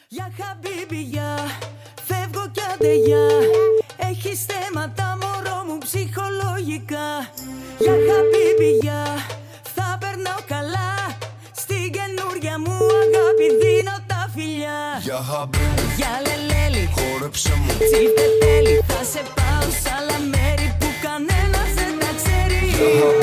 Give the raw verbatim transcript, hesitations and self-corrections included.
Για χαμπίμπι, για φεύγω κι άντε για. Έχεις θέματα μωρό μου ψυχολογικά. Για χαμπίμπι, για θα περνάω καλά. Στην καινούρια μου αγάπη δίνω τα φιλιά. Για χαμπίμπι, για λελέλη, χόρεψε μου. τσιφτετέλη, θα σε πάω σ' άλλα μέρη που κανένας δεν τα ξέρει.